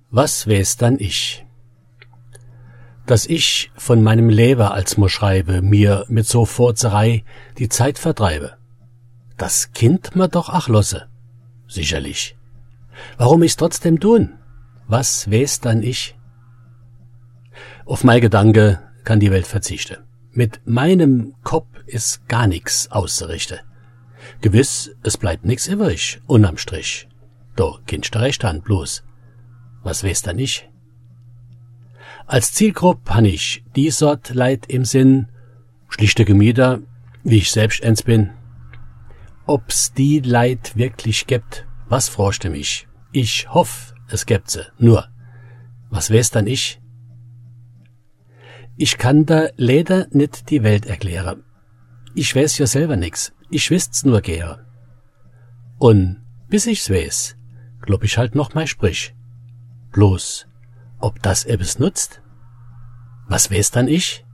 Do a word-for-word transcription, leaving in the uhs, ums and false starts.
Was wär's dann ich? Dass ich von meinem Leber als mo schreibe, mir mit so Furzerei die Zeit vertreibe. Das Kind ma doch ach losse. Sicherlich. Warum ich's trotzdem tun? Was wär's dann ich? Auf mein Gedanke kann die Welt verzichten. Mit meinem Kopf ist gar nix auszurichten. Gewiss, es bleibt nix übrig, unterm Strich. Doch, kindst du recht han, bloß. Was wär's dann ich? Als Zielgruppe han ich die Sort Leid im Sinn, schlichte Gemieter, wie ich selbst eins bin. Ob's die Leid wirklich gibt, was fragst mich? Ich hoff, es gibt sie, nur, was wär's dann ich? Ich kann da leider nicht die Welt erklären. Ich weiß ja selber nix, ich wüsst's nur gern. Und bis ich's weiß, glaub ich halt noch mal sprich. Bloß, ob das etwas nutzt? Was wär's dann ich?